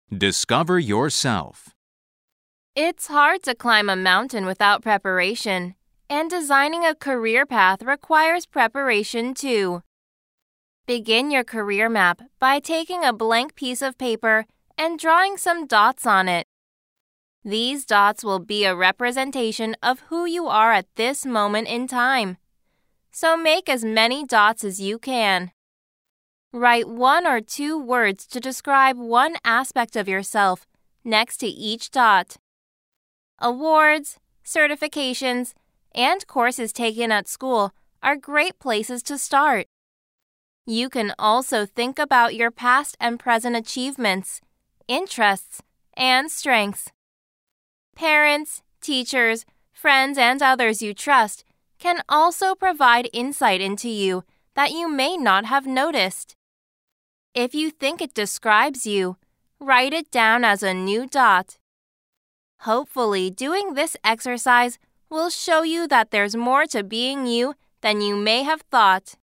Discover yourself. It's hard to climb a mountain without preparation, and designing a career path requires preparation too. Begin your career map by taking a blank piece of paper and drawing some dots on it. These dots will be a representation of who you are at this moment in time. So make as many dots as you can. Write 1 or 2 words to describe one aspect of yourself next to each dot. Awards, certifications, and courses taken at school are great places to start. You can also think about your past and present achievements, interests, and strengths. Parents, teachers, friends, and others you trust can also provide insight into you that you may not have noticed. If you think it describes you, write it down as a new dot. Hopefully, doing this exercise will show you that there's more to being you than you may have thought.